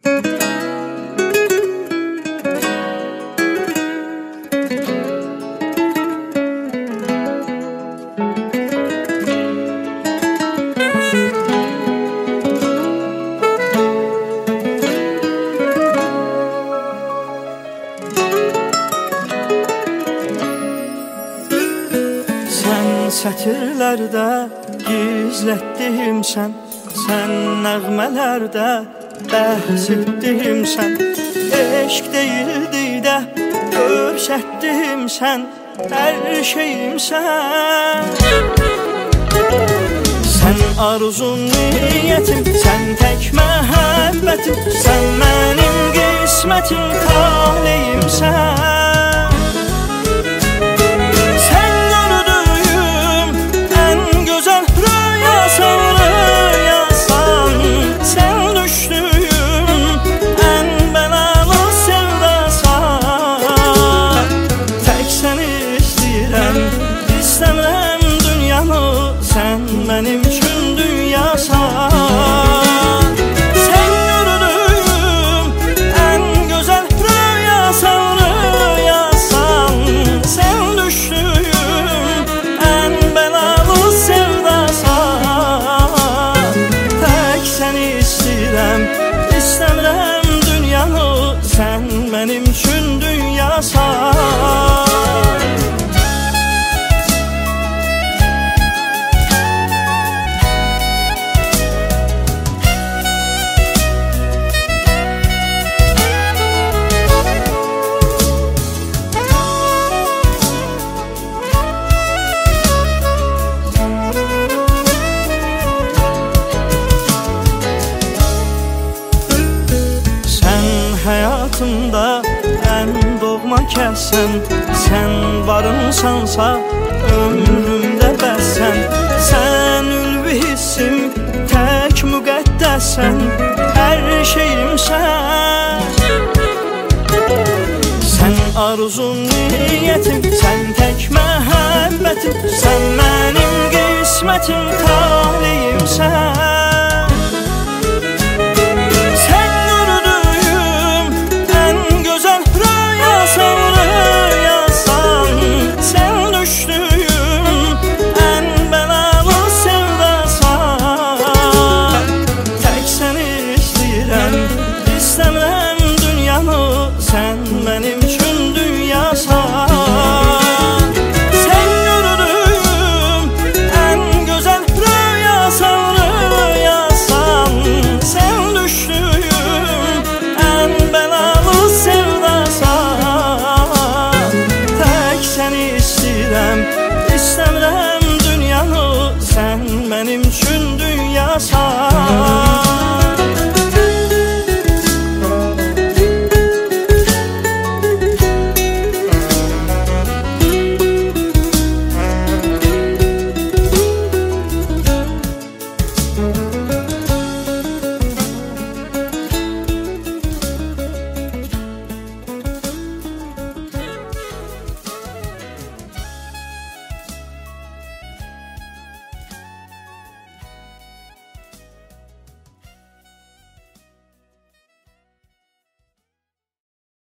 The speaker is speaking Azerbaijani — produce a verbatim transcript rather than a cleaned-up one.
Sətirlərdə gizlətdiyimsən, sən nəğmələrdə bəhs etdiyimsən, eşq deyildi də görsətdiyimsən, hər şeyimsən. Sən arzum, niyyətim, sən tək məhəbbətim, sən mənim qismətim, taleyimsən. Mənim üçün dünyasan, sən gördüyüm ən gözəl rüyasan, rüyasan. Sən düşdüyüm ən bəlalı sevdasan. Tək səni istəyirəm, istəmirəm dünyanı, sən mənim üçün dünyasan. Həyatımda ən doğma kəssən, sən varınsansa ömrümdə bəssən. Sən ülvi hissim, tək müqəddəssən, hər şeyimsən. Sən arzum, niyyətim, sən tək məhəbbətim, sən mənim qismətim, taleyimsən.